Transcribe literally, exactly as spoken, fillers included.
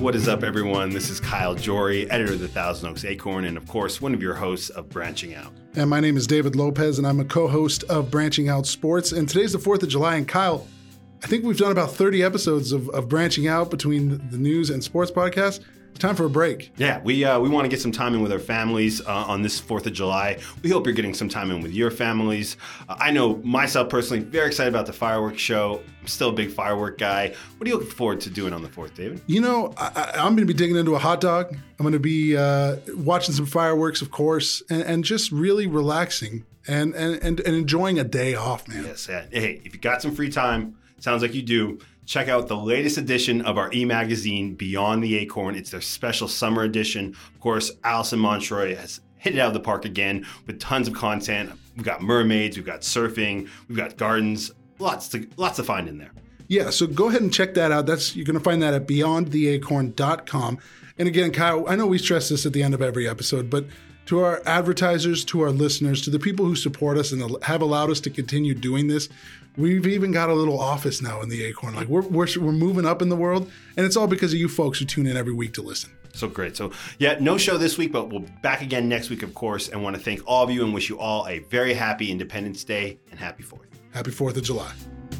what is up, everyone? This is Kyle Jory, editor of the Thousand Oaks Acorn, and of course, one of your hosts of Branching Out. And my name is David Lopez, and I'm a co-host of Branching Out Sports. And today's the fourth of July, and Kyle, I think we've done about thirty episodes of, of Branching Out between the news and sports podcast. It's time for a break. Yeah, we uh, we want to get some time in with our families uh, on this fourth of July. We hope you're getting some time in with your families. Uh, I know myself personally, very excited about the fireworks show. I'm still a big firework guy. What are you looking forward to doing on the fourth, David? You know, I, I'm going to be digging into a hot dog. I'm going to be uh, watching some fireworks, of course, and, and just really relaxing and, and, and, and enjoying a day off, man. Yes. Yeah. Hey, if you got some free time, sounds like you do, check out the latest edition of our e-magazine, Beyond the Acorn. It's their special summer edition. Of course, Allison Montroy has hit it out of the park again with tons of content. We've got mermaids, we've got surfing, we've got gardens, lots to lots to find in there. Yeah, so go ahead and check that out. That's you're going to find that at beyond the acorn dot com. And again, Kyle, I know we stress this at the end of every episode, but to our advertisers, to our listeners, to the people who support us and have allowed us to continue doing this, we've even got a little office now in the Acorn. Like we're, we're we're moving up in the world, and it's all because of you folks who tune in every week to listen. So great. So yeah, no show this week, but we'll be back again next week, of course, and want to thank all of you and wish you all a very happy Independence Day and happy fourth. Happy fourth of July.